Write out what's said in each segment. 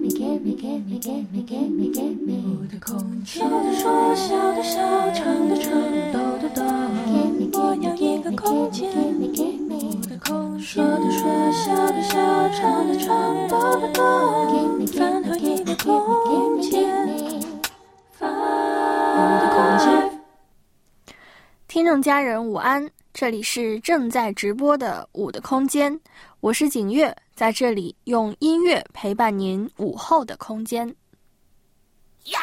我的空间，说的说，笑的笑，唱的唱，抖的抖，我要一个空间。我的空间，说的说，笑的笑，唱的唱，抖的抖，饭后一个空间。我的空间。 听众家人午安，这里是正在直播的舞的空间，我是景月，在这里用音乐陪伴您午后的空间。呀！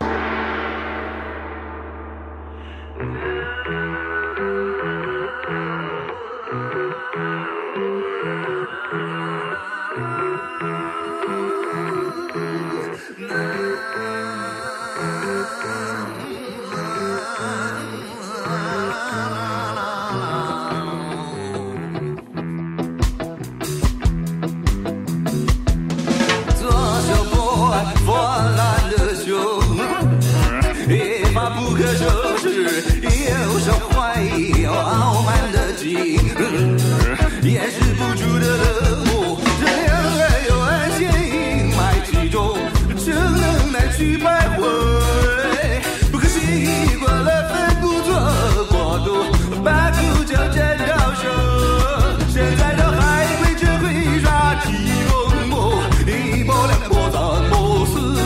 不可收拾，有时怀疑，有傲慢的记忆，掩饰不住的冷漠，这两个有暗线阴霾其中，只能难去徘徊。不可习惯了奋不做过度，把苦酒沾到手，现在的海龟只会耍起龙魔，一波两波三波四。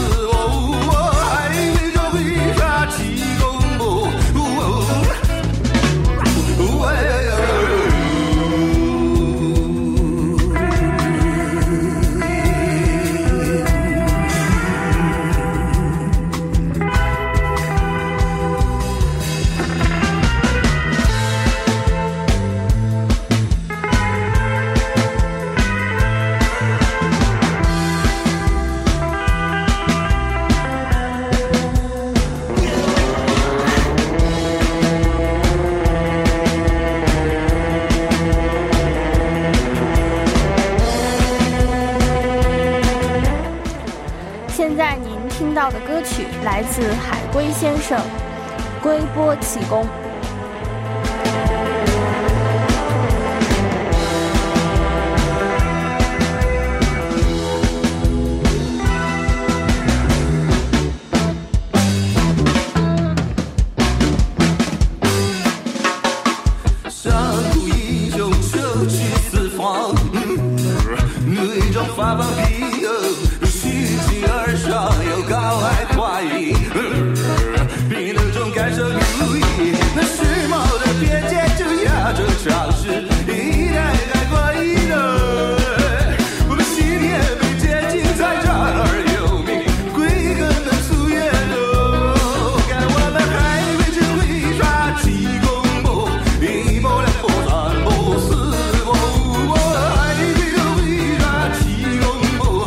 听到的歌曲来自海龟先生《龟波气功》。 山谷英雄手持四方，对着发放皮虚气而上，有高矮怀疑，比那种感受如意，那时髦的边界就压着尝试，一代代过一代，我们信念被接近在这儿有名，归根的夙愿路，看我们还会只会耍气功步，一波两波三波四波五波，还会就会耍气功步。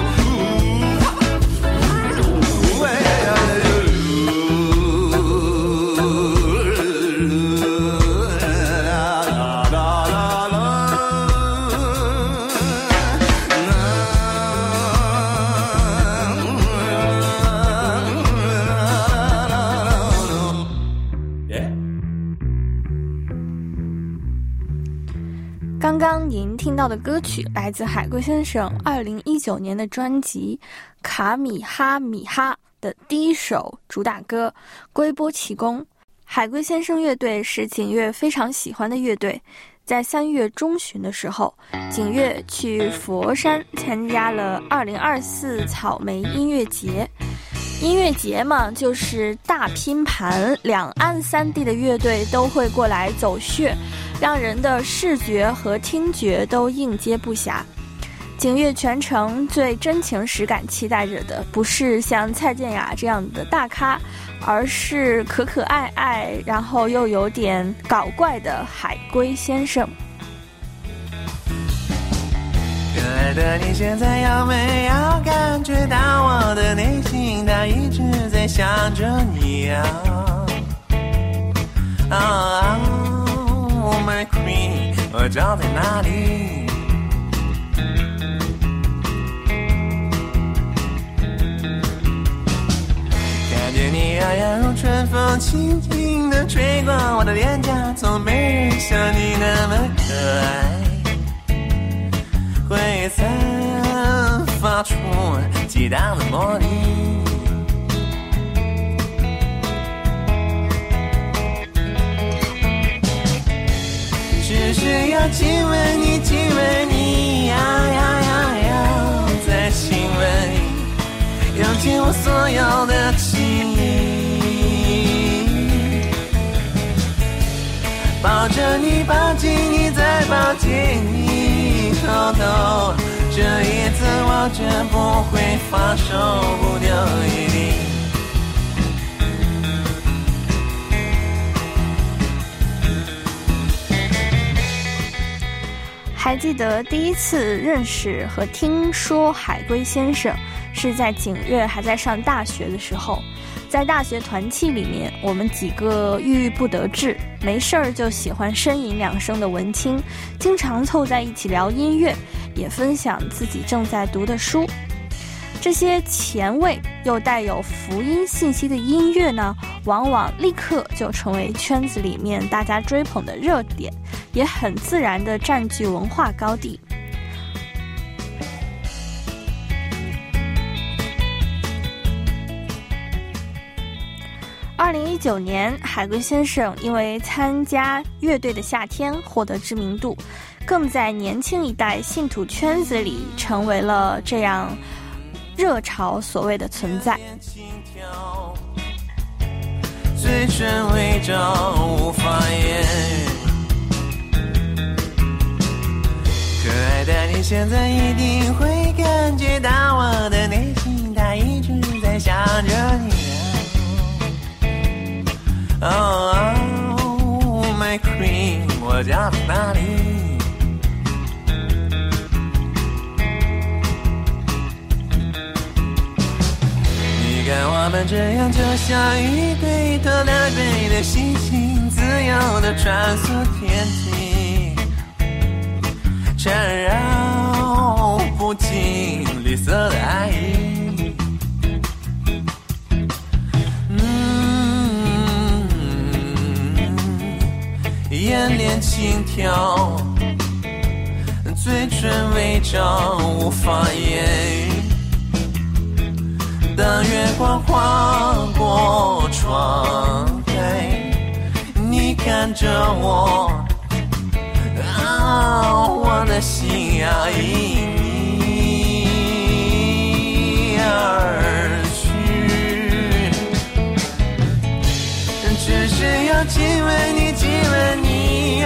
刚刚您听到的歌曲来自海龟先生2019年的专辑《卡米哈米哈》的第一首主打歌《龟波气功》。海龟先生乐队是景月非常喜欢的乐队，在3月中旬的时候，景月去佛山参加了2024草莓音乐节。音乐节嘛，就是大拼盘，两岸三地的乐队都会过来走穴，让人的视觉和听觉都应接不暇。景月全程最真情实感期待着的，不是像蔡健雅这样的大咖，而是可可爱爱，然后又有点搞怪的海龟先生。 亲爱的，你现在有没有感觉到我的内心，它一直在想着你啊？Oh, my queen， 我找在哪里？看见你摇摇如春风，轻轻地吹过我的脸颊，从没人像你那么可爱。会散发出激荡的魔力。只需要亲吻你，亲吻你，再亲吻你，用尽我所有的情意，抱着你，抱紧你，再抱紧你，偷偷，这一次我绝不会放手，不留一滴。 还记得第一次认识和听说海龟先生是在景月还在上大学的时候，在大学团契里面，我们几个郁郁不得志，没事儿就喜欢呻吟两声的文青，经常凑在一起聊音乐，也分享自己正在读的书。这些前卫又带有福音信息的音乐呢，往往立刻就成为圈子里面大家追捧的热点，也很自然地占据文化高地。2019年，海龟先生因为参加乐队的夏天获得知名度，更在年轻一代信徒圈子里成为了这样热潮所谓的存在。 嘴唇微张无法言语，可爱的你现在一定会感觉到我的内心，它一直在想着你。Oh, my queen， 我家在哪里？你看我们这样就像一对特别美的星星，自由的穿梭天际，缠绕不尽绿色的爱意。眼帘轻跳，嘴唇微张无法言语，当月光划过窗台，你看着我，我的心要因你而去，只是要亲吻你，亲吻你，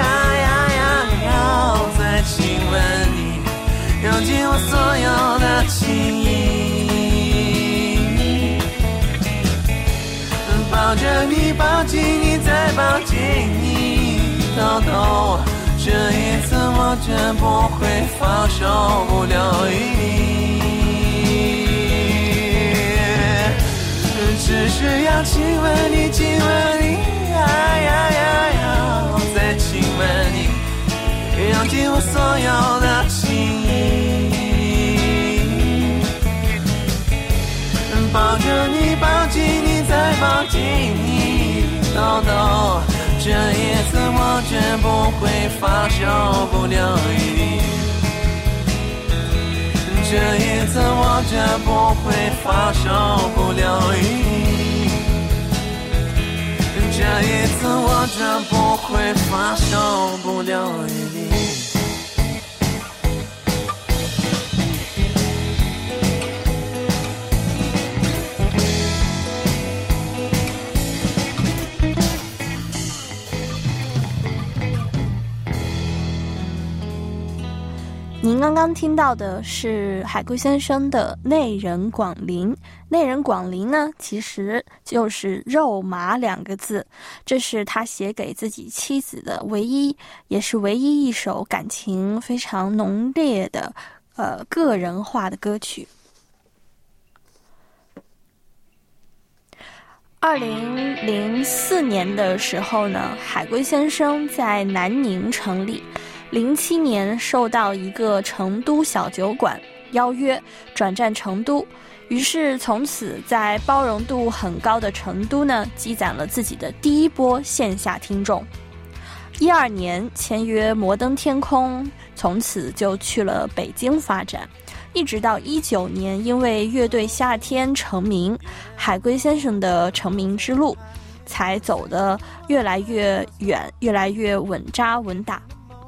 再亲吻你，用尽我所有的情意，抱着你，抱紧你，再抱紧你，偷偷，这一次我绝不会放手，不留一滴，只是要亲吻你，亲吻你，再亲吻你，用尽我所有的情意，抱着你，抱紧你，再抱紧你，偷偷，这一次我绝不会放手，不留一滴，这一次我绝不会放手，不留一滴，这一次我绝不会放手，不留一滴。 您刚刚听到的是海龟先生的内人广陵。内人广陵呢，其实就是肉麻两个字，这是他写给自己妻子的也是唯一一首感情非常浓烈的个人化的歌曲。2004年的时候呢，海龟先生在南宁成立。07年受到一个成都小酒馆邀约转战成都，于是从此在包容度很高的成都呢，积攒了自己的第一波线下听众。12年签约摩登天空，从此就去了北京发展。 一直到19年，因为乐队夏天成名，海龟先生的成名之路才走得越来越远，越来越稳扎稳打。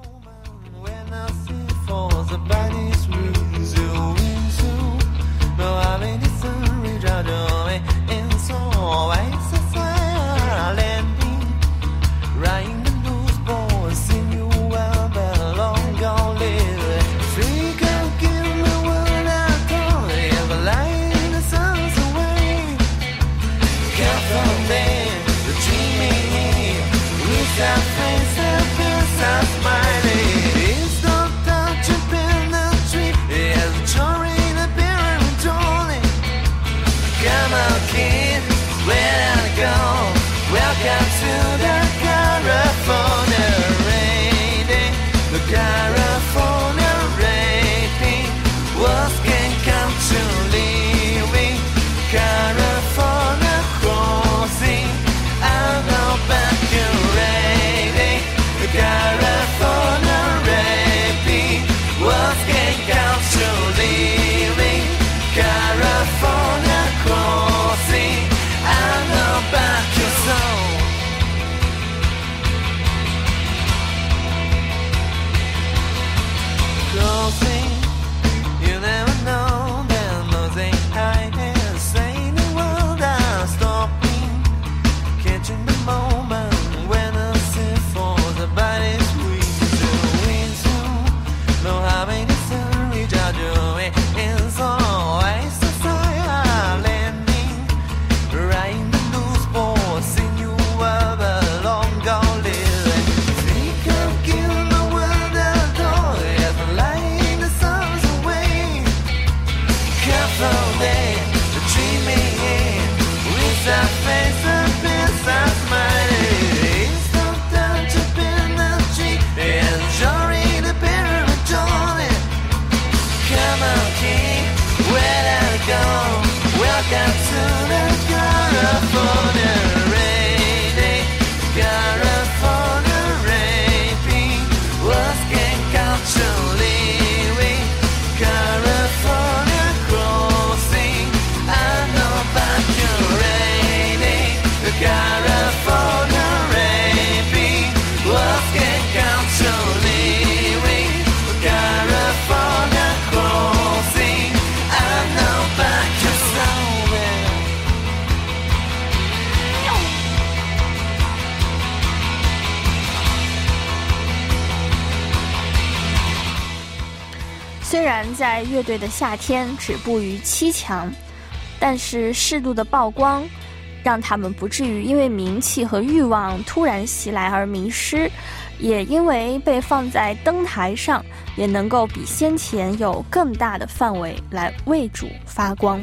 虽然在乐队的夏天止步于7强，但是适度的曝光让他们不至于因为名气和欲望突然袭来而迷失，也因为被放在灯台上，也能够比先前有更大的范围来为主发光。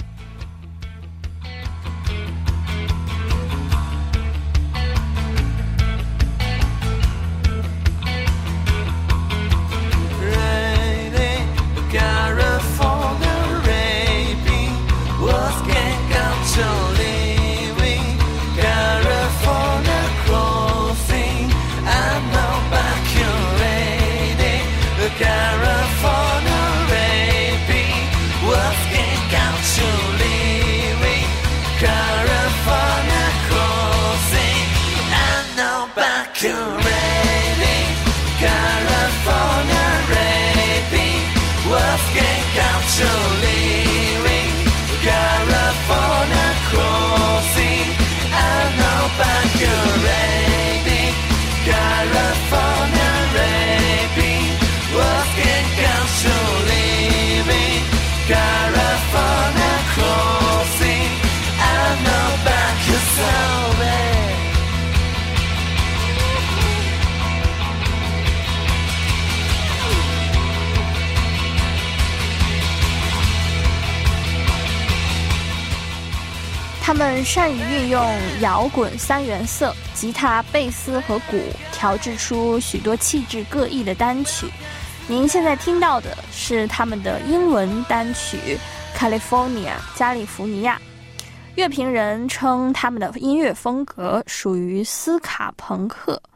他们善于运用摇滚3原色，吉他、贝斯和鼓，调制出许多气质各异的单曲。您现在听到的是他们的英文单曲 California 加利福尼亚。乐评人称他们的音乐风格属于斯卡朋克，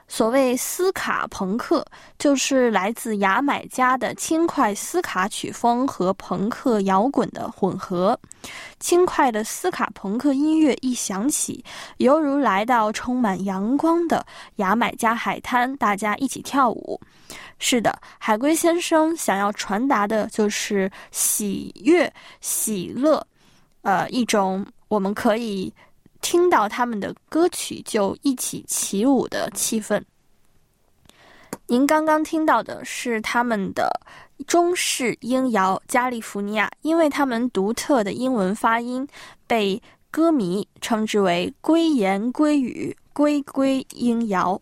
所谓斯卡朋克，就是来自牙买加的轻快斯卡曲风和朋克摇滚的混合。轻快的斯卡朋克音乐一响起，犹如来到充满阳光的牙买加海滩，大家一起跳舞。是的，海龟先生想要传达的就是喜悦、喜乐，一种我们可以听到他们的歌曲就一起起舞的气氛。您刚刚听到的是他们的中式音摇加利福尼亚，因为他们独特的英文发音被歌迷称之为龟言龟语龟龟音摇。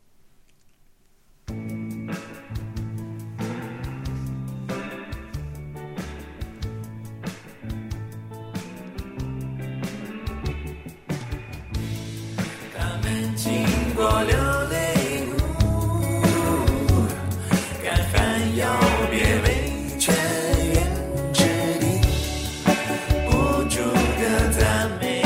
他们经过流泪路，干旱要别为泉源之地，不住的赞美，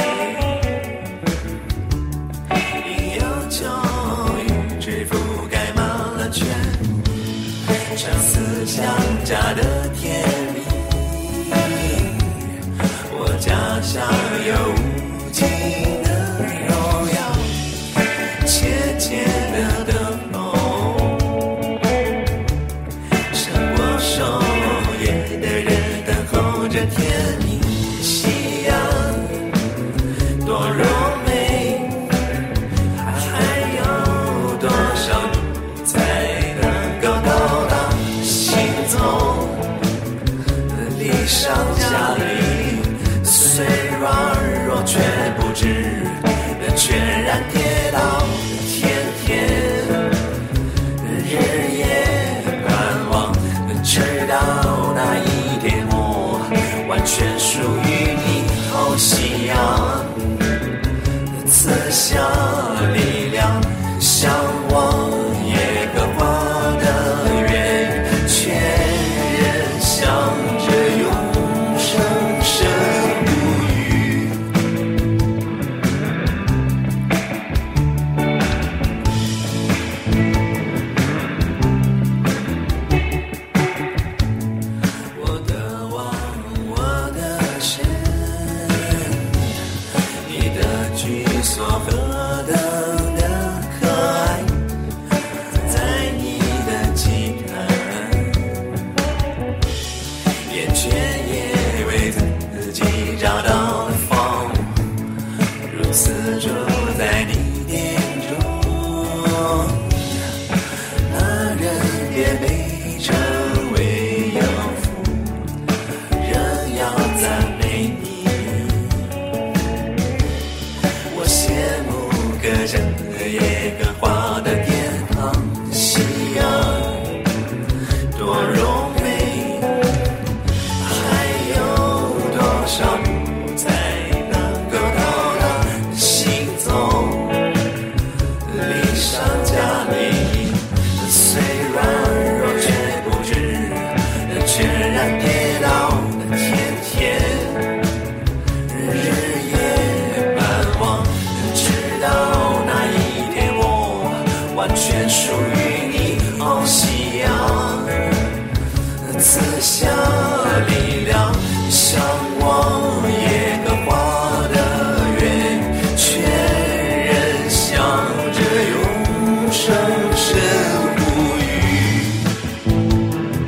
应有秋雨只覆盖满了全，相思相加的甜蜜，我家乡有无尽的荣耀，切切的灯笼，胜过守夜的人等候着天明夕阳，多柔美，还有多少路才能够到达心中理想家里，虽软弱却不知全然跌倒，天天日夜盼望，直到那一天我完全属于你，好夕阳赐下力量，向往耶和华的愿，全人向着永生神无语。我的王，我的神，你的居所何等的可爱，在你的祭坛，眼前也为自己找到了房，如此住在你殿中，那人也被称为有福，人要赞美你。我羡慕歌声耶和华的殿堂，夕阳多柔美，还有多少路才能够到达心中理想家里，虽软弱却不知全然跌倒，天天日夜盼望，直到那一天我完全属于你，哦夕阳赐下力量，向往耶和华的愿，全人向着永生神无语。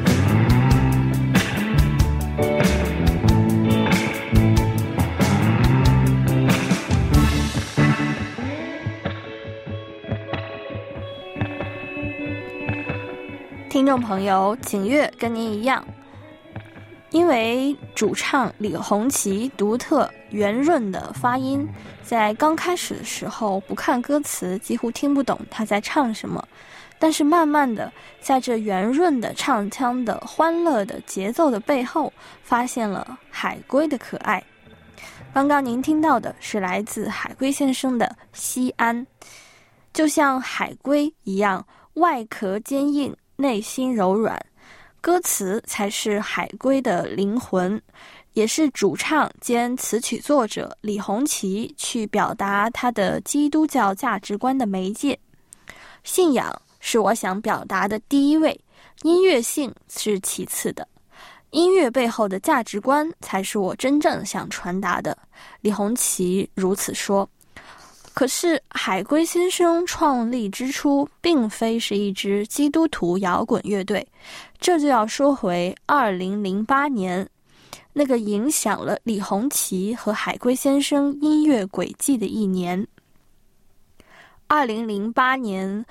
听众朋友，景月跟您一样，因为主唱李红旗独特圆润的发音，在刚开始的时候不看歌词几乎听不懂他在唱什么，但是慢慢的在这圆润的唱腔的欢乐的节奏的背后，发现了海龟的可爱。刚刚您听到的是来自海龟先生的西安，就像海龟一样，外壳坚硬，内心柔软，歌词才是海龟的灵魂，也是主唱兼词曲作者李红旗去表达他的基督教价值观的媒介。 信仰是我想表达的第一位，音乐性是其次的，音乐背后的价值观才是我真正想传达的。李红旗如此说。可是海龟先生创立之初并非是一支基督徒摇滚乐队，这就要说回2008年，那个影响了李红旗和海龟先生音乐轨迹的一年。2008年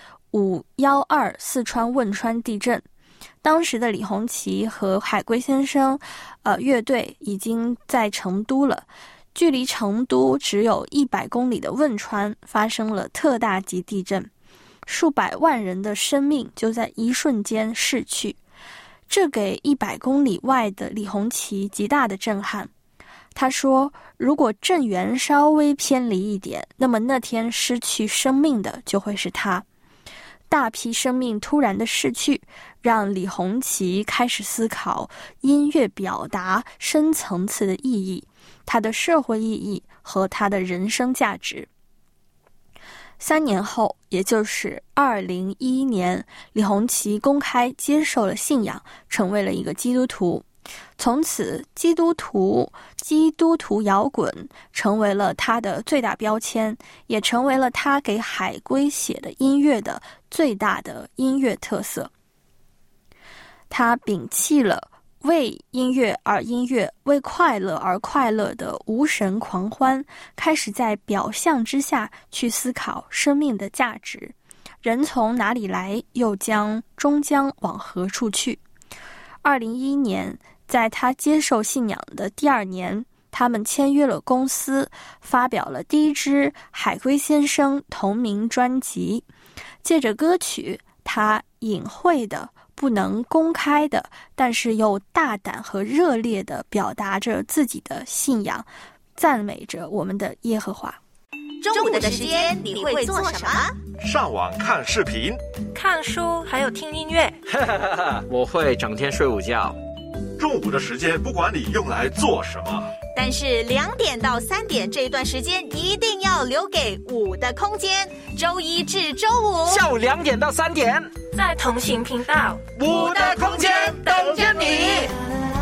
5.12四川汶川地震，当时的李红旗和海龟先生乐队已经在成都了，距离成都只有100公里的汶川发生了特大级地震，数百万人的生命就在一瞬间逝去，这给100公里外的李红旗极大的震撼。他说，如果震源稍微偏离一点，那么那天失去生命的就会是他。大批生命突然的逝去，让李红旗开始思考音乐表达深层次的意义，它的社会意义和它的人生价值。3年后，也就是2011年，李红旗公开接受了信仰，成为了一个基督徒。从此，基督徒摇滚成为了他的最大标签，也成为了他给海龟写的音乐的最大的音乐特色。他摒弃了为音乐而音乐，为快乐而快乐的无神狂欢，开始在表象之下去思考生命的价值。人从哪里来，又终将往何处去。2011年，在他接受信仰的第2年，他们签约了公司，发表了第一支海龟先生同名专辑。借着歌曲，他隐晦的、不能公开的，但是又大胆和热烈地表达着自己的信仰，赞美着我们的耶和华。 中午的时间你会做什么？ 上网看视频、 看书，还有听音乐。 我会整天睡午觉。 中午的时间不管你用来做什么， 但是2点到3点这一段时间一定要留给舞的空间。周一至周五下午2点到3点， 在同行频道， 舞的空间等着你。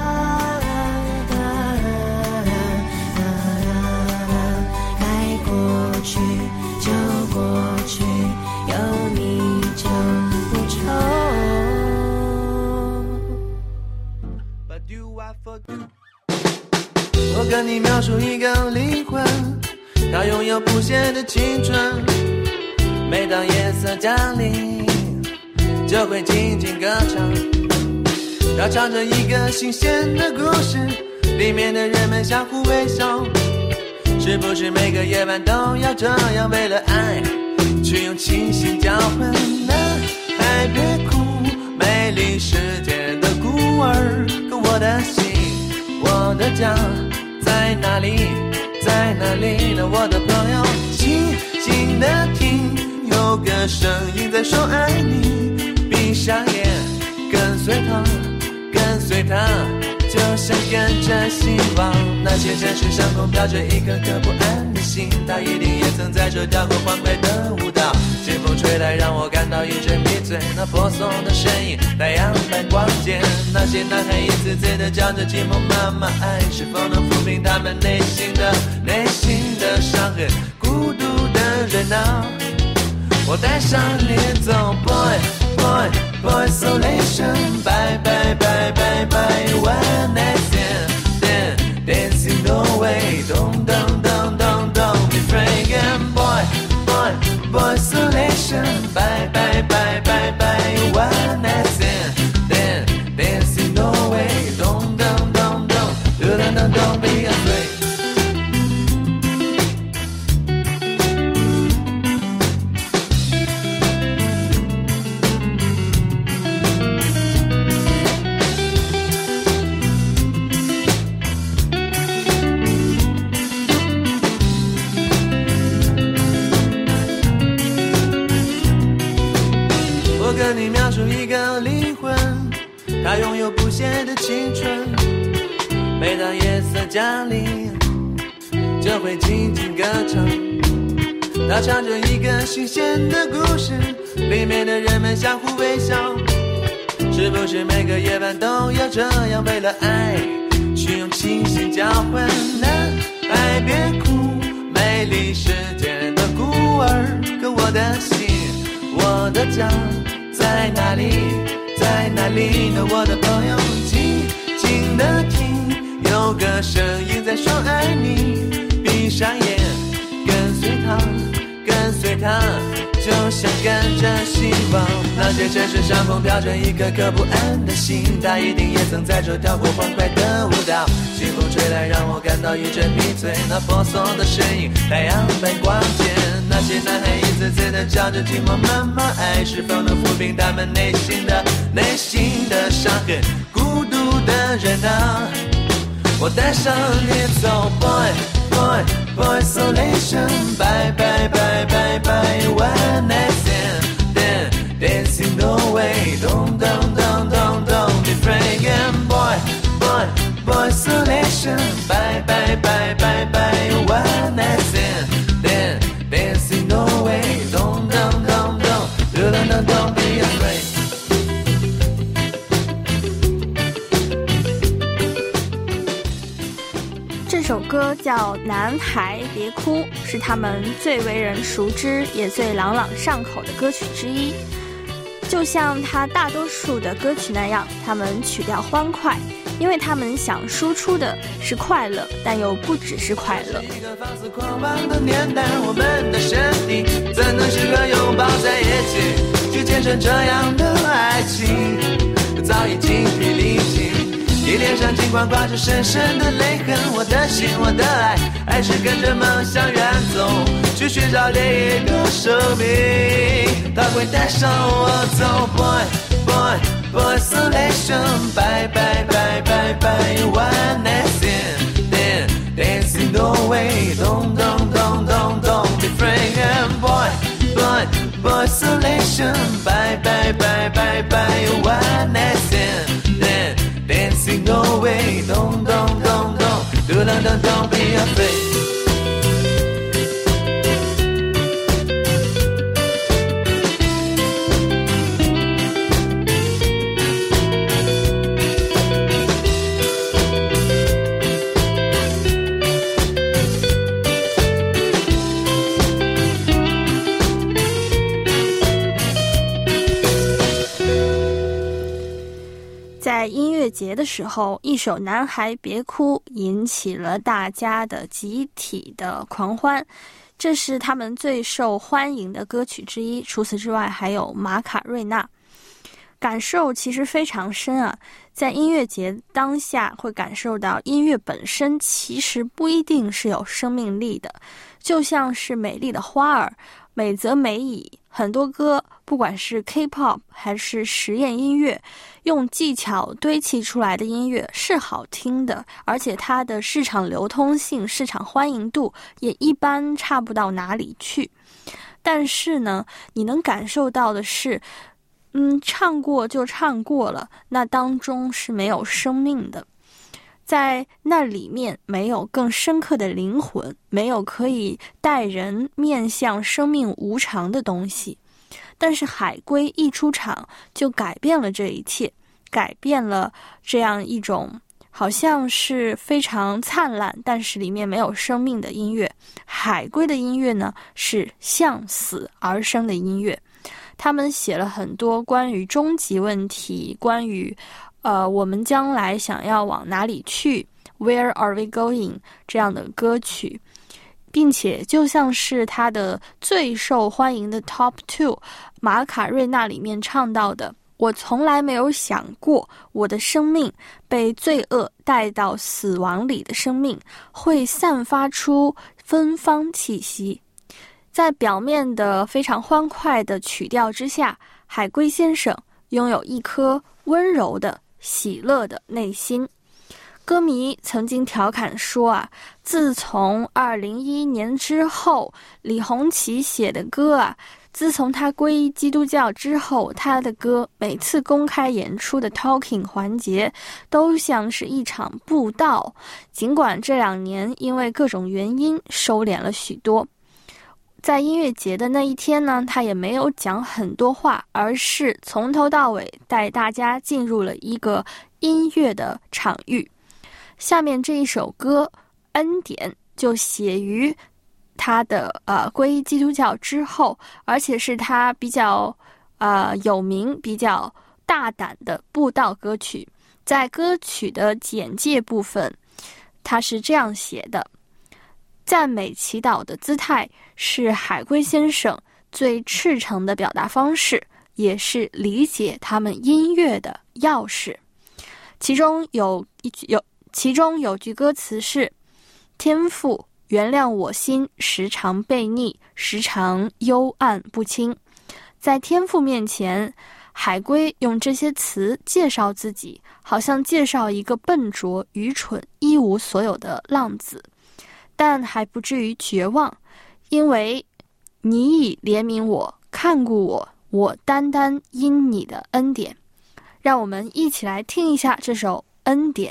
该过去就过去，有你就不愁。 我跟你描述一个灵魂，它拥有不懈的青春，每当夜色降临，就会静静歌唱。它唱着一个新鲜的故事，里面的人们相互微笑。是不是每个夜晚都要这样，为了爱去用清醒交换呢？还别哭，美丽世界的孤儿，可我的心，我的家在哪里？在哪里呢？我的朋友，静静地听，有个声音在说爱你。闭上眼，跟随他，跟随他，就像跟着希望。那些城市上空飘着一颗颗不安的心，他一定也曾在这跳过欢快的舞蹈。清风吹来，让我感到一阵迷醉。那婆娑的身影，太阳般光洁。那些男孩一次次地叫着寂寞妈妈，爱是否能抚平他们内心的伤痕？孤独的人啊，我带上脸走 ，boy isolation， bye bye bye bye bye one night stand dancing away， don't be afraid again， boy isolation， bye bye bye bye bye one night stand dancing away， don't be afraid。跟你描述一个灵魂，它拥有不懈的青春，每当夜色降临，就会静静歌唱。 它唱着一个新鲜的故事，里面的人们相互微笑。是不是每个夜晚都要这样，为了爱去用清醒交换？男孩别哭，美丽世界的孤儿。可我的心，我的家在哪里？在哪里呢？我的朋友，静静地听，有个声音在说爱你。闭上眼，跟随他，跟随他，就像跟着希望。那些城市上空飘着一颗颗不安的心，他一定也曾在这跳过欢快的舞蹈。清风吹来，让我感到一阵迷醉，那婆娑的身影，太阳般光洁。那些男孩一次次地叫着寂寞妈妈，爱是否能抚平他们内心的伤痕？孤独的人啊，我带上你走 Boy Isolation Bye bye bye bye bye One night stand Dancing no way Don't be afraid again Boy Isolation Bye bye bye bye bye One night stand Dancing no way Don't be afraid。 这首歌叫《男孩别哭》，是他们最为人熟知也最朗朗上口的歌曲之一。就像他大多数的歌曲那样，他们曲调欢快，因为他们想输出的是快乐，但又不只是快乐。 一个放肆狂妄的年代，我们的身体怎能时刻拥抱在一起，去见证这样的爱情，早已精疲力尽。你脸上尽管挂着深深的泪痕，我的心，我的爱，还是跟着梦想远走，去寻找另一个生命，它会带上我走。Boy Isolation Bye bye bye bye bye One night stand Dancing no way Don't be afraid and Boy Isolation Bye bye bye bye bye One night stand Dancing no way Don't be afraid。 在音乐节的时候，一首《男孩别哭》引起了大家的集体的狂欢，这是他们最受欢迎的歌曲之一。除此之外，还有马卡瑞娜。感受其实非常深啊，在音乐节当下会感受到音乐本身其实不一定是有生命力的，就像是美丽的花儿，美则美矣。很多歌不管是 K-pop 还是实验音乐，用技巧堆砌出来的音乐是好听的，而且它的市场流通性、市场欢迎度也一般差不到哪里去。但是呢，你能感受到的是唱过就唱过了，那当中是没有生命的，在那里面没有更深刻的灵魂，没有可以带人面向生命无常的东西。但是海龟一出场就改变了这一切，改变了这样一种好像是非常灿烂但是里面没有生命的音乐。海龟的音乐呢，是向死而生的音乐，他们写了很多关于终极问题，关于我们将来想要往哪里去 Where are we going 这样的歌曲，并且就像是他的最受欢迎的 Top 2马卡瑞娜里面唱到的，我从来没有想过我的生命被罪恶带到死亡里的生命会散发出芬芳气息。在表面的非常欢快的曲调之下，海龟先生拥有一颗温柔的喜乐的内心。歌迷曾经调侃说自从2011年之后，李红旗写的歌自从他皈依基督教之后，他的歌每次公开演出的 talking 环节都像是一场布道，尽管这2年因为各种原因收敛了许多。 在音乐节的那一天呢，他也没有讲很多话，而是从头到尾带大家进入了一个音乐的场域。下面这一首歌《恩典》就写于他的皈依基督教之后，而且是他比较有名、比较大胆的布道歌曲。在歌曲的简介部分，他是这样写的：赞美祈祷的姿态是海龟先生最赤诚的表达方式，也是理解他们音乐的钥匙。其中有句歌词是：天父，原谅我心时常悖逆，时常幽暗不清。在天父面前，海龟用这些词介绍自己，好像介绍一个笨拙、愚蠢、一无所有的浪子，但还不至于绝望，因为你已怜悯我，看顾我，我单单因你的恩典。让我们一起来听一下这首《恩典》。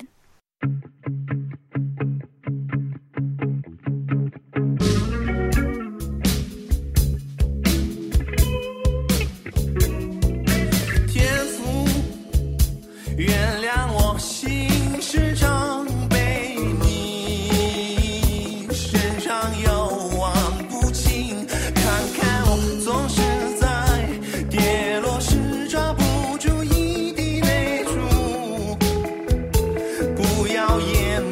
原谅我心时常悖逆，时常有望不清，看看我总是在跌落时抓不住一滴泪珠，不要掩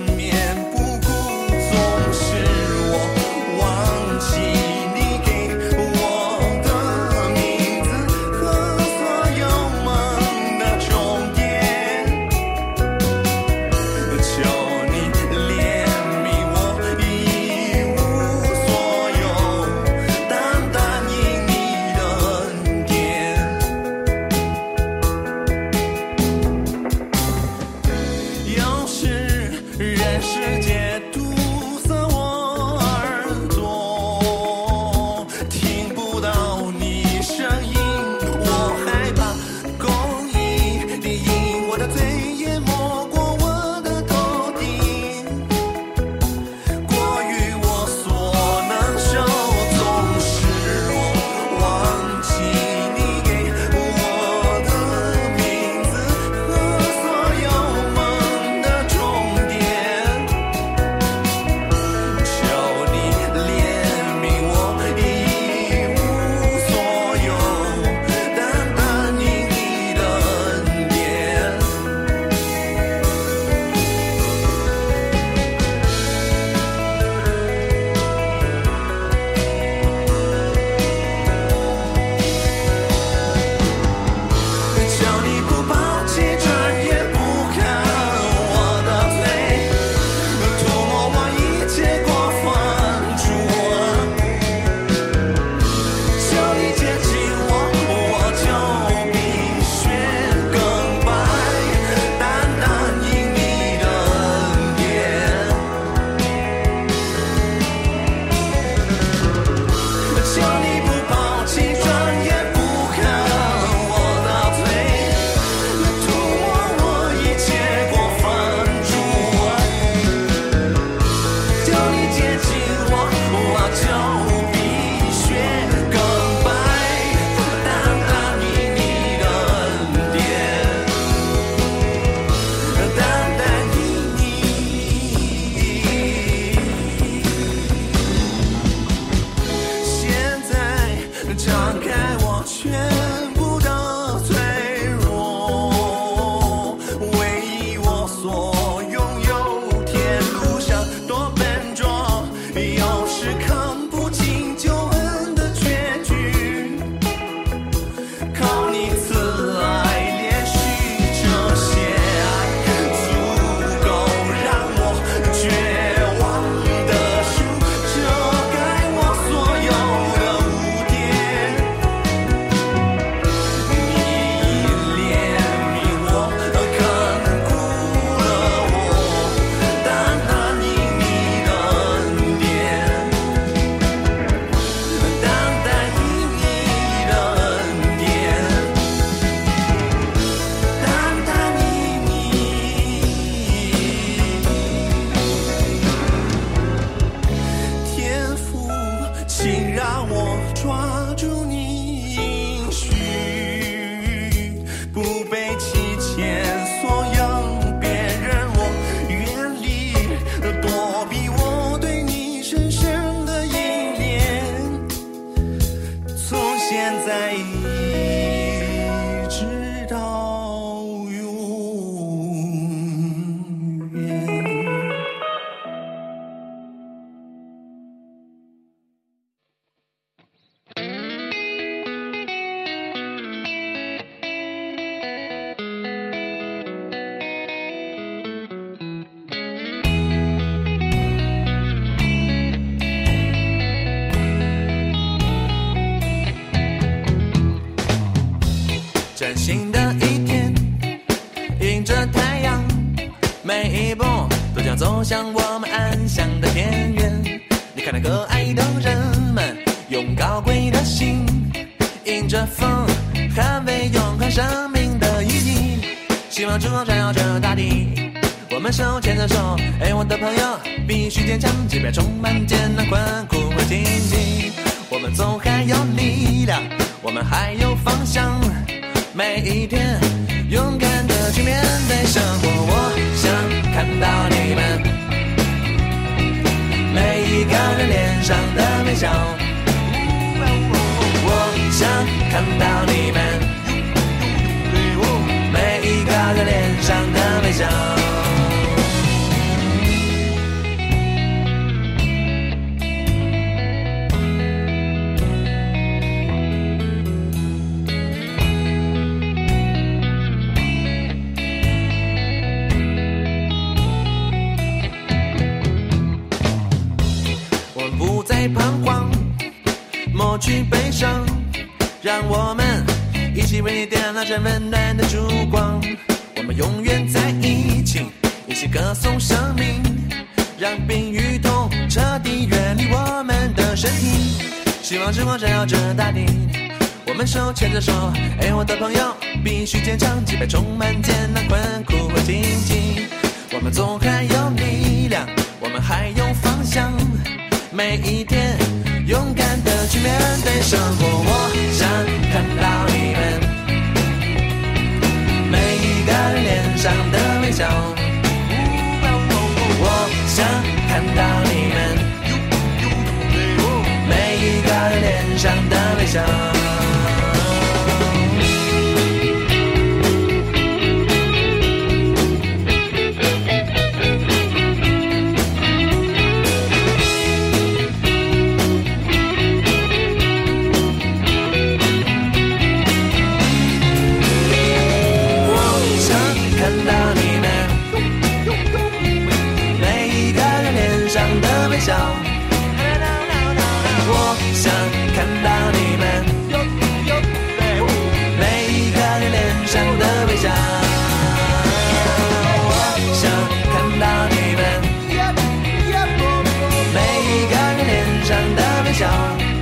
崭新的一天，迎着太阳，每一步都将走向我们安详的田园。你看那可爱的人们，用高贵的心，迎着风，捍卫永恒生命的意义。希望之光照耀着大地，我们手牵着手，我的朋友，必须坚强，即便充满艰难困苦和荆棘。我们总还有力量，我们还有方向，每一天勇敢的去面对生活。我想看到你们每一个人脸上的微笑，我想看到你们每一个人脸上的微笑。彷徨，抹去悲伤，让我们一起为你点亮这温暖的烛光。我们永远在一起，一起歌颂生命，让病与痛彻底远离我们的身体。希望之光照耀着大地，我们手牵着手，我的朋友，必须坚强，即便充满艰难困苦和荆棘。我们总还有力量，我们还有方向，每一天勇敢的去面对生活。我想看到你们每一个人脸上的微笑，我想看到你们每一个人脸上的微笑。我想看到你们每一个人脸上的微笑，我想看到你们每一个人脸上的微笑，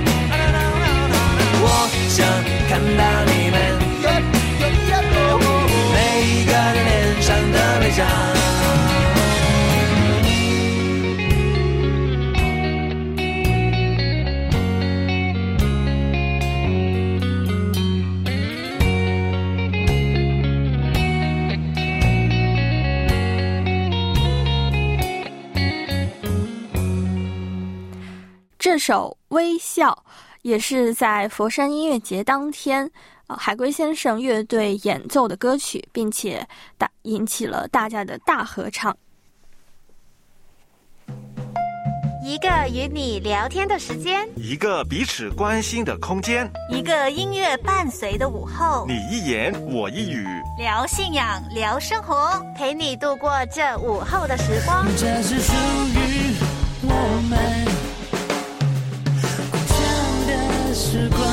我想看到你们每一个人脸上的微笑。 这首《微笑》也是在佛山音乐节当天，海龟先生乐队演奏的歌曲，并且引起了大家的大合唱。 一个与你聊天的时间， 一个彼此关心的空间， 一个音乐伴随的午后， 你一言我一语， 聊信仰，聊生活，陪你度过这午后的时光。 这是属于我们共享的时光。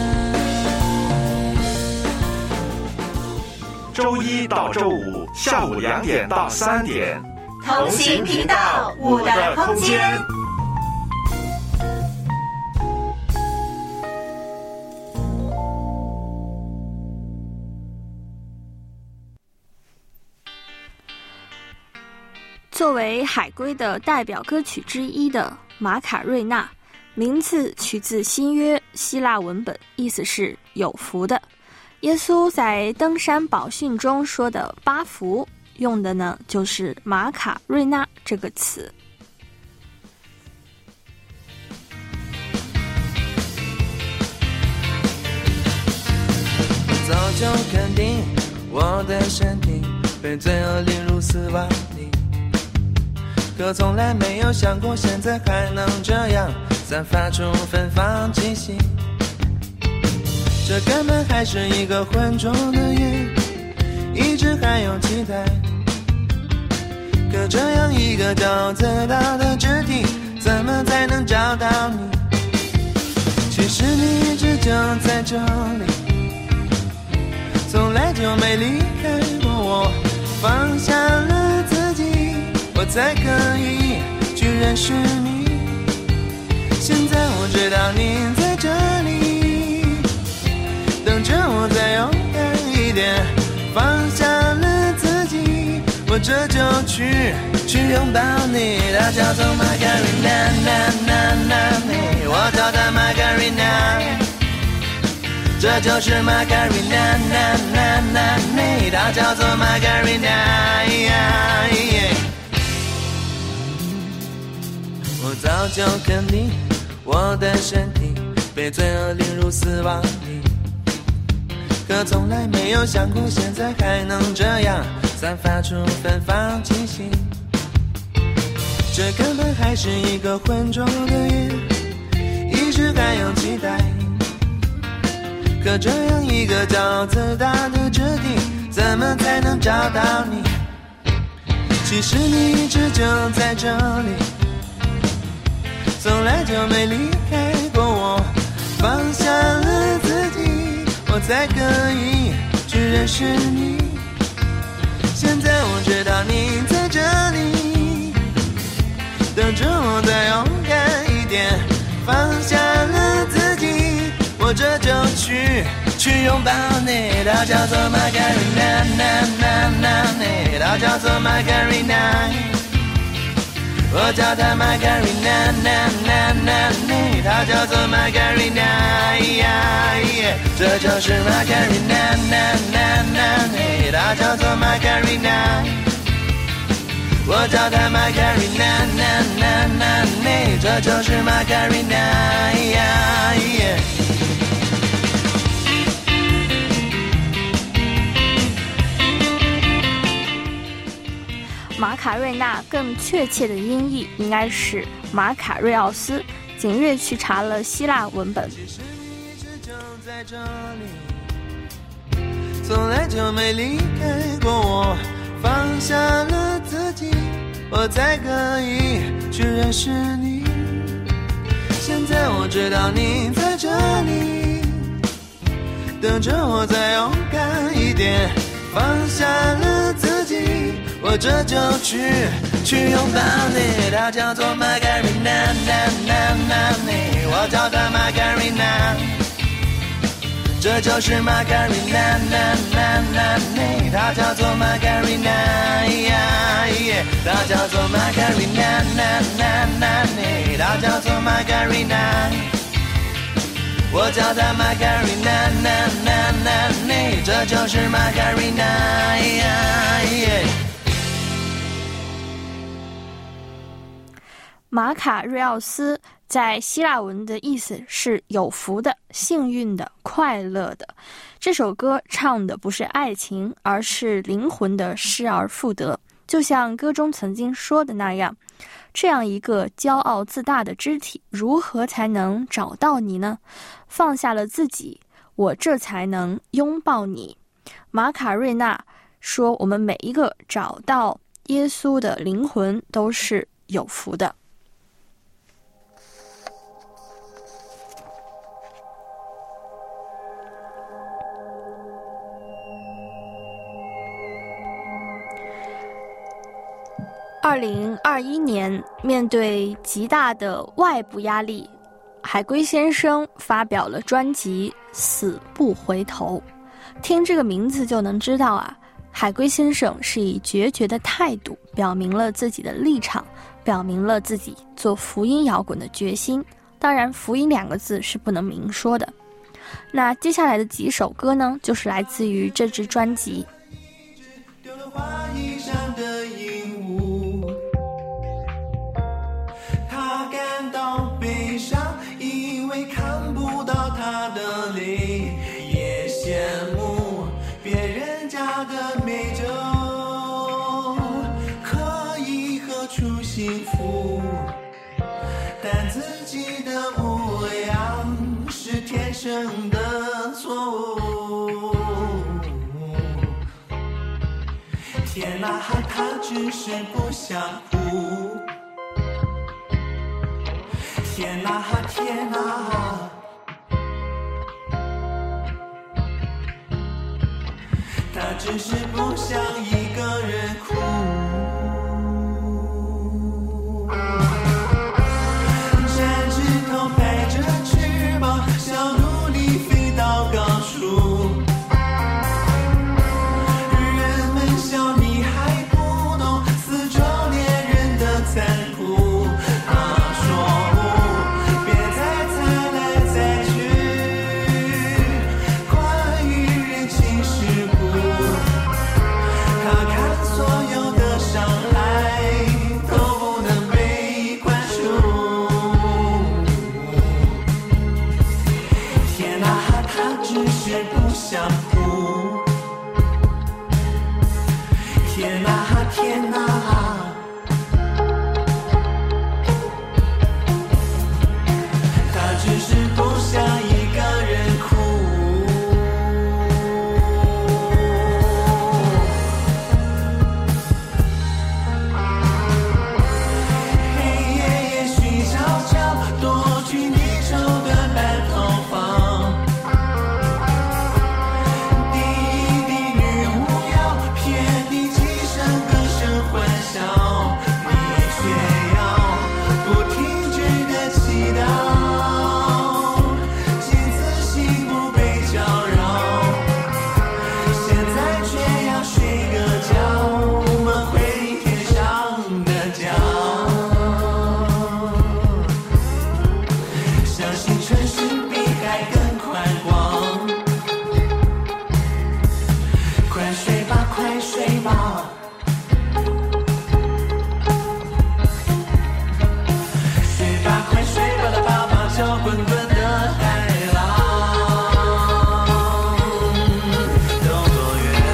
周一到周五下午2点到3点， 同行频道5的空间。 作为海龟的代表歌曲之一的马卡瑞纳，名字取自新约希腊文本，意思是有福的。耶稣在登山宝训中说的8福，用的呢就是马卡瑞纳这个词。 早就肯定我的身体被罪恶领入死亡里，可从来没有想过现在还能这样散发出芬芳气息。这根本还是一个浑浊的夜，一直还有期待，可这样一个高自大的肢体，怎么才能找到你？其实你一直就在这里，从来就没离开过我，放下了自己，我才可以去认识你。现在我知道你在这里，等着我再勇敢一点，放下了自己，我这就去拥抱你。它叫做 Margarina， 我叫它 Margarina， 这就是 Margarina， 它叫做 Margarina。我早就肯定我的身体被罪恶领入死亡里，可从来没有想过现在还能这样散发出芬芳气息。这根本还是一个浑浊的夜，一直还有期待，可这样一个骄傲自大的质地，怎么才能找到你？其实你一直就在这里，从来就没离开过我，放下了自己，我才可以去认识你。现在我知道你在这里，等着我再勇敢一点，放下了自己，我这就去拥抱你。它叫做 Margarina， 它叫做 Margarina， 我叫它 Margarina， 它叫做 Margarina， 这就是 Margarina， 它叫做 Margarina， 我叫它 Margarina， 这就是 Margarina。 马卡瑞纳更确切的音译应该是马卡瑞奥斯，景岳去查了希腊文本。 从来就没离开过我，放下了自己，我才可以去认识你。现在我知道你在这里，等着我再勇敢一点，放下了自己，我这就去拥抱你。它叫做 Margarina， 我叫它 Margarina， 这就是 Margarina， 它叫做 Margarina， 它叫做 Margarina， 它叫做 Margarina， 我叫它 Margarina， 这就是 Margarina。 马卡瑞奥斯在希腊文的意思是有福的、幸运的、快乐的。这首歌唱的不是爱情，而是灵魂的失而复得。就像歌中曾经说的那样，这样一个骄傲自大的肢体，如何才能找到你呢？放下了自己，我这才能拥抱你。马卡瑞纳说，我们每一个找到耶稣的灵魂都是有福的。2021年，面对极大的外部压力，海龟先生发表了专辑《死不回头》。听这个名字就能知道啊，海龟先生是以决绝的态度表明了自己的立场，表明了自己做福音摇滚的决心。当然，福音2个字是不能明说的。那接下来的几首歌呢，就是来自于这支专辑。 看不到他的脸，也羡慕别人家的美酒，可以喝出幸福，但自己的模样是天生的错误。天哪，他只是不想哭。天哪，天哪，他只是不想一个人哭。展翅头拍着翅膀，想努力飞到高处。人们笑你还不懂四周恋人的残酷。他说别再猜来猜去关于人情世故。他看所有的伤害都不能被宽恕。天哪，他只是不想哭。天哪，天哪，他只是不想一个人哭。黑夜也许悄悄夺去你皱的白头发，滴滴女巫要骗你几声歌声欢笑，你却要不停止的祈祷，几次心不被搅扰，现在却要睡个觉，梦回天上的家。相信城市比海更宽广，快睡吧，快睡吧，睡吧，快睡吧，的爸爸叫滚滚的海浪，有多远？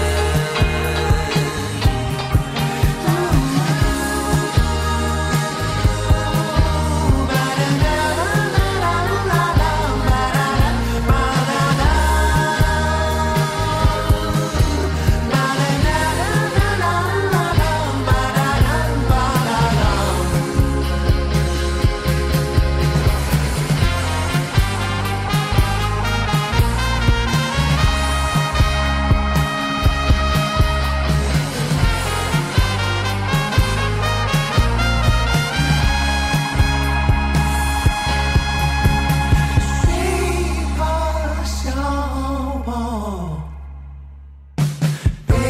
睡吧，小宝贝。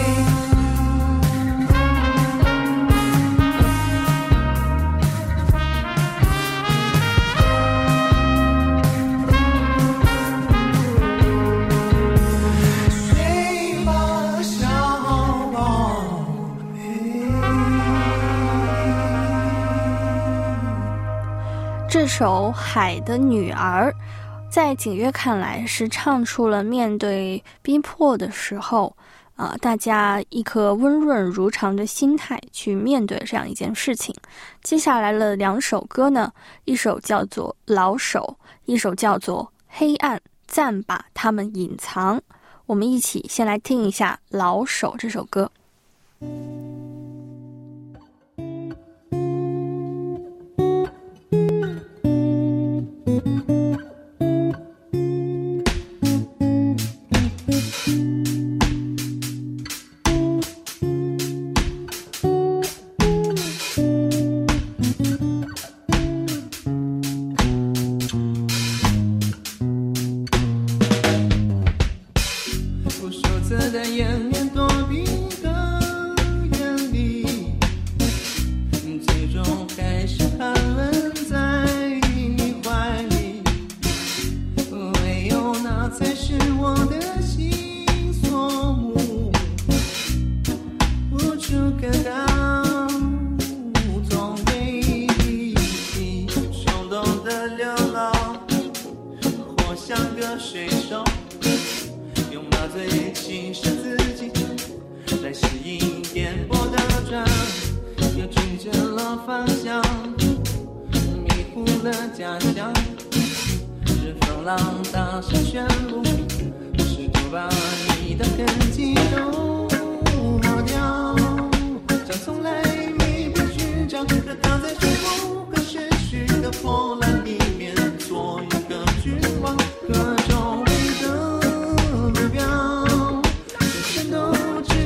睡吧，小宝贝。 这首《海的女儿》在景岳看来是唱出了面对逼迫的时候大家一颗温润如常的心态去面对这样一件事情。接下来了2首歌呢，一首叫做《老手》，一首叫做《黑暗暂把它们隐藏》。我们一起先来听一下《老手》这首歌。 不羞涩的掩面躲避的眼里，最终还是安稳在你怀里。唯有那才是我的心所目，无处可逃，无从回避。冲动的流浪，或像个水手，用麻醉侵蚀自己，来适应颠簸的转，又追着了方向，迷糊了家乡。任风浪打上旋律，试图把你的痕迹都抹掉，像从来没被寻找的躺在水不可失去的波澜里面，做一个君王，各种的目标，人生都只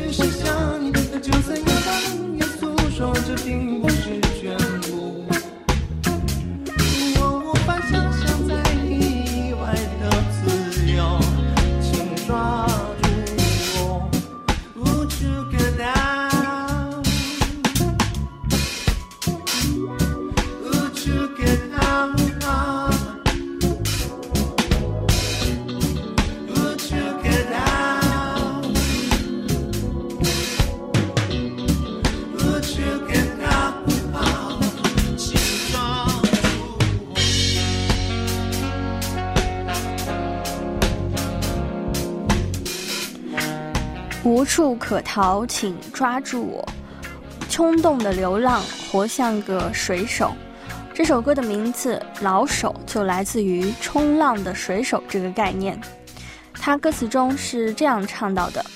无处可逃，请抓住我。冲动的流浪，活像个水手。这首歌的名字老手就来自于冲浪的水手这个概念。它歌词中是这样唱到的：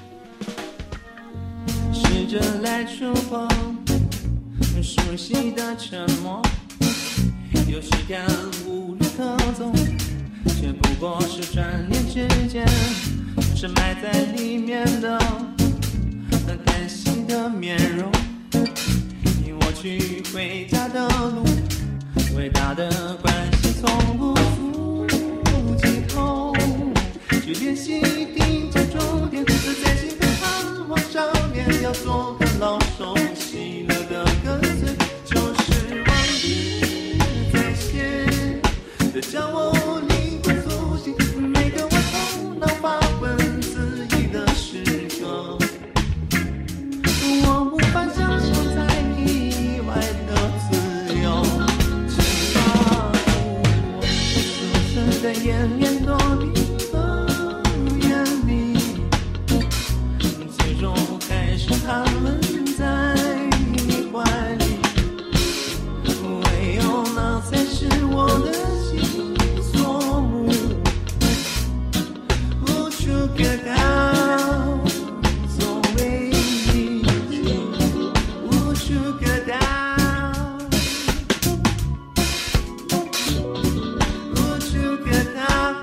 试着来触碰熟悉的沉默，有时间无路可走，却不过是转念之间，是埋在里面的单细的面容，引我去回家的路，伟大的关系从不负尽头，去练习定着终点，在心的盼望上面要做个老手，喜乐的跟随，就是往日再现的将我灵魂苏醒，每个我头脑发昏自己的时刻，我无法享受在意外的自由，请抓住我如此的延绵躲避和远离，最终还是他们在你怀里，唯有那才是我的心所目，无处可逃，总为你，无处可逃，无处可逃，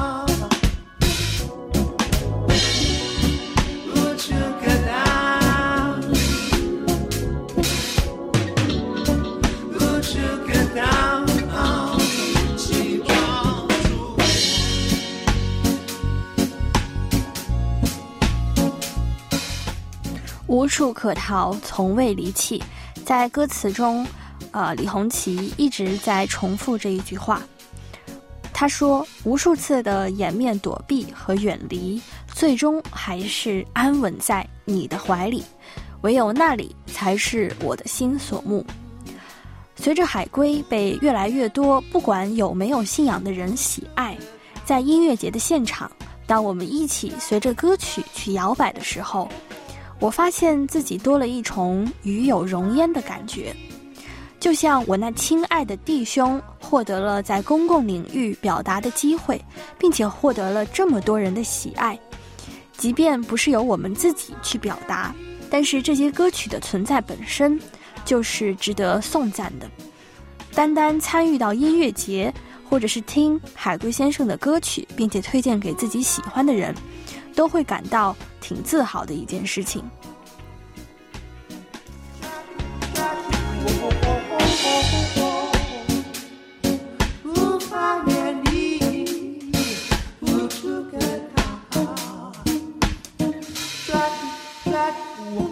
无处可逃，无处可逃，请抓住我。 无处可逃，从未离弃。在歌词中，李红旗一直在重复这一句话。他说，无数次的掩面躲避和远离，最终还是安稳在你的怀里，唯有那里才是我的心所目。随着海龟被越来越多不管有没有信仰的人喜爱，在音乐节的现场，当我们一起随着歌曲去摇摆的时候，我发现自己多了一重与有荣焉的感觉，就像我那亲爱的弟兄获得了在公共领域表达的机会，并且获得了这么多人的喜爱。即便不是由我们自己去表达，但是这些歌曲的存在本身就是值得颂赞的。单单参与到音乐节，或者是听海龟先生的歌曲，并且推荐给自己喜欢的人，都会感到挺自豪的一件事情。 无法远离，无处可逃，抓住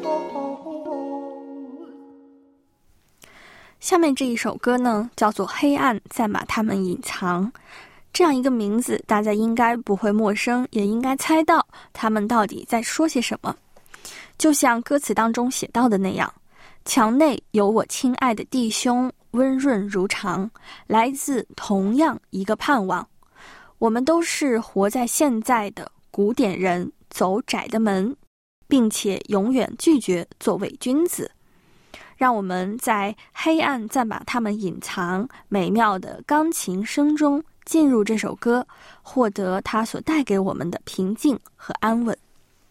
下面这一首歌呢，叫做《黑暗再把它们隐藏》。这样一个名字，大家应该不会陌生，也应该猜到他们到底在说些什么。就像歌词当中写到的那样，墙内有我亲爱的弟兄，温润如常，来自同样一个盼望。我们都是活在现在的古典人，走窄的门，并且永远拒绝做伪君子。让我们在黑暗再把它们隐藏美妙的钢琴声中进入这首歌，获得它所带给我们的平静和安稳。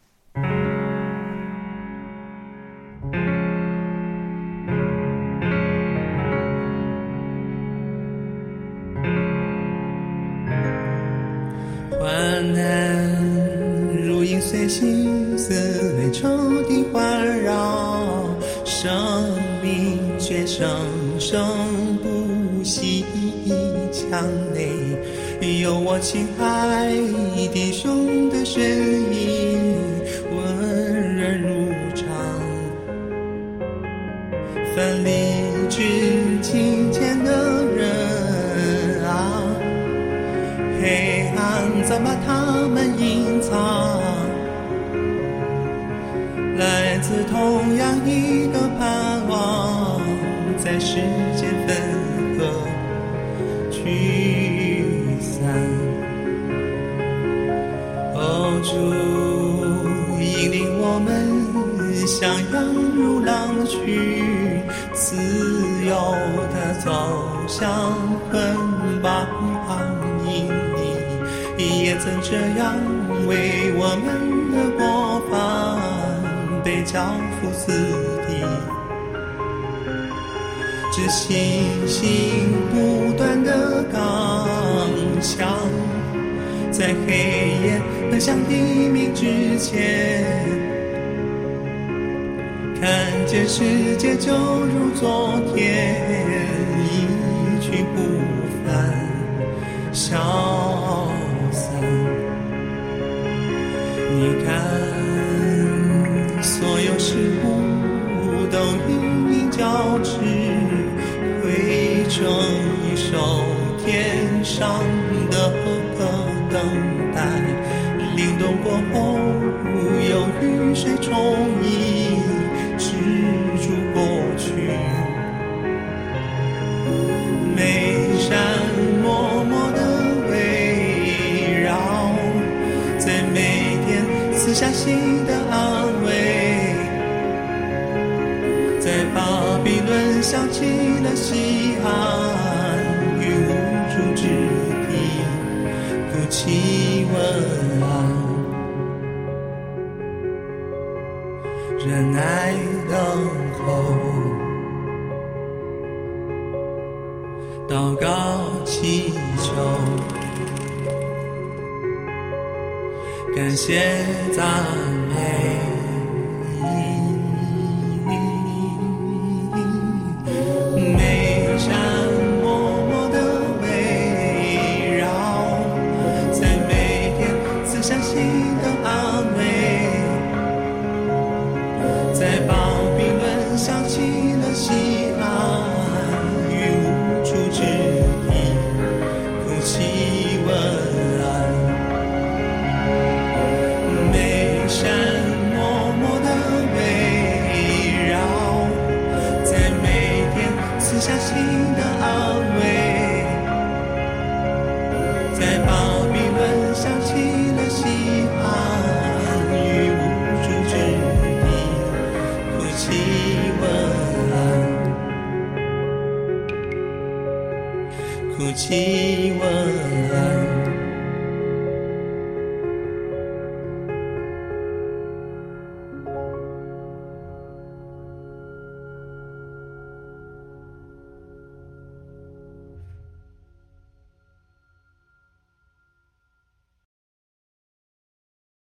患难如影随形，似泪抽地环绕，生命却生生不息。墙内有我亲爱弟兄的身影，温润如常，奋力去亲近的人啊，黑暗再把他们隐藏，来自同样一个盼望，在世间分合聚散。哦，主像羊入狼群，自由地走向捆绑阴影，也曾这样为我们的国防被交付死地，只信心不断的刚强，在黑夜奔向黎明之前，看见世界就如昨天，一去不返，消散。你看，所有事物都隐隐交织，汇成一首天上的歌等待，凛冬过后有雨水冲溢，止住过去。每山默默地围绕，在每天赐下新的安慰，在巴比伦响起了西安与无助之地，哭泣问安，忍耐等候，祷告祈求，感谢赞美。每山默默地围绕，在每天赐下新的安慰，在巴比伦响起了西安与无助之地，哭泣问安。每山默默地围绕，在每天赐下新的安慰，在巴比伦响起了西安与无助之地，哭泣问安，哭泣问安。